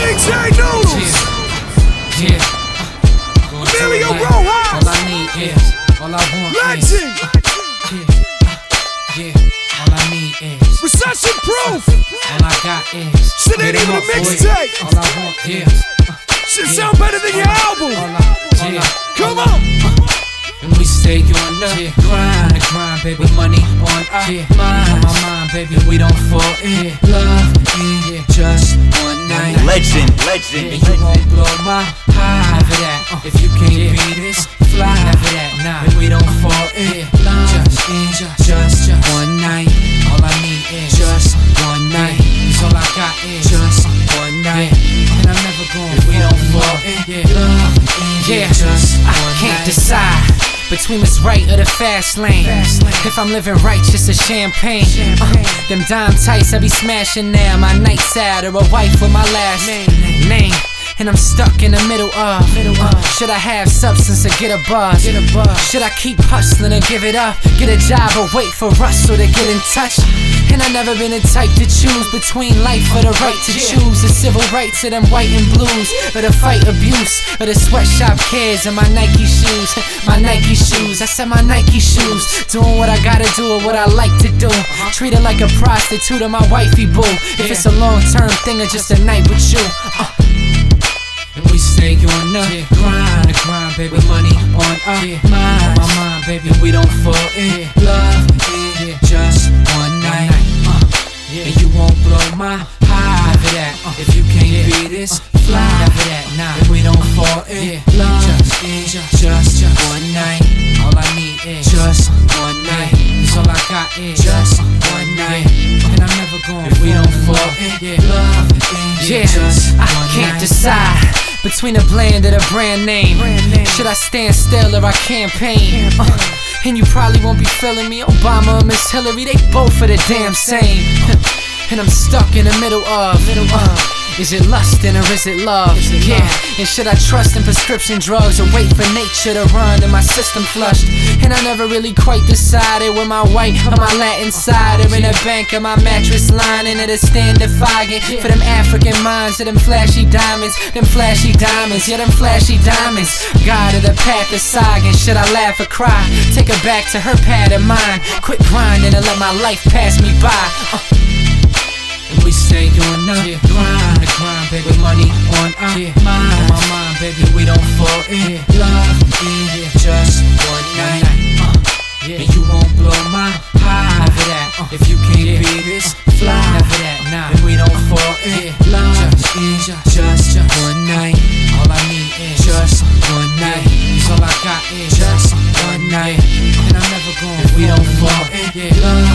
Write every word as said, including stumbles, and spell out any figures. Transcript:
D J Noodles. Yeah, yeah. Emilio Rojas. All I need is, all I want Legend. is. Yeah, yeah. All I need is. Recession proof. All I got is. Shit ain't even a mixtape. All I want is. Shit sound better than your album. All I, yeah. Come on. And we stay on the yeah. grind, the grind, baby. Money on our yeah. mind, on my mind, baby. And we don't fall in yeah. love in yeah. just one night. Legend, legend. And you won't blow my high. Never that. Uh, if you can't yeah. beat this, fly. Never that. Nah. And we don't fall in yeah. love just in just, just, just one night. All I need is just one night. Cause all I got is just one night. Yeah. And I'm never going. If we don't fall in yeah. love in yeah. just I one can't night. Decide between this right or the fast lane. fast lane. If I'm living right, just a champagne. champagne. Uh, them dime tights I be smashing now. My nights out or a wife with my last name. name. And I'm stuck in the middle of, middle of. Should I have substance or get a buzz? Get a buzz? Should I keep hustling or give it up? Get a job or wait for Russell to get in touch? And I never been the type to choose between life or the right to choose. The civil rights of them white and blues, or the fight abuse, or the sweatshop kids and my Nike shoes. My Nike shoes, I said my Nike shoes. Doing what I gotta do or what I like to do. Treat her like a prostitute or my wifey boo. If it's a long term thing or just a night with you. uh. And we stay on the yeah. grind, the grind, baby. With money on our yeah. mind, on my mind, baby. And we don't fall in yeah. love in yeah. just one night. Uh, yeah. And you won't blow my high. Never that. Uh, if you can't yeah. beat this, fly. Never that. Nah. And we don't fall in yeah. love just in just, just, just one night. All I need is just one night. Cause all I got is just one night. And I'm never going. If we don't fall in yeah. love in yeah. just I one can't night. Decide between a blend and a brand name. brand name. Should I stand still or I campaign? Uh, and you probably won't be feeling me. Obama or Miss Hillary, they both are the damn same. And I'm stuck in the middle of, middle of. Is it lustin' or is it love? Is it yeah, love? And should I trust in prescription drugs or wait for nature to run and my system flushed? And I never really quite decided with my white or my Latin side, or in a bank or my mattress lining or the standard fogging for them African minds or them flashy diamonds, them flashy diamonds, yeah, them flashy diamonds. God of the path of sagging, should I laugh or cry? Take her back to her pad of mine. Quit grinding and let my life pass me by. Uh. And we stay on the yeah. grind, the grind, baby. With money on our yeah. mind, on my mind, baby. We don't fall in yeah. love in yeah. just one night. Uh, yeah. And you won't blow my high. Never that. Uh, if you can't yeah. beat this, fly. Never that. Nah. And we don't fall in yeah. love just in just, just, just one night. All I need is just one night. Cause all I got is just one night. And I'm never going. If we don't fall in yeah. love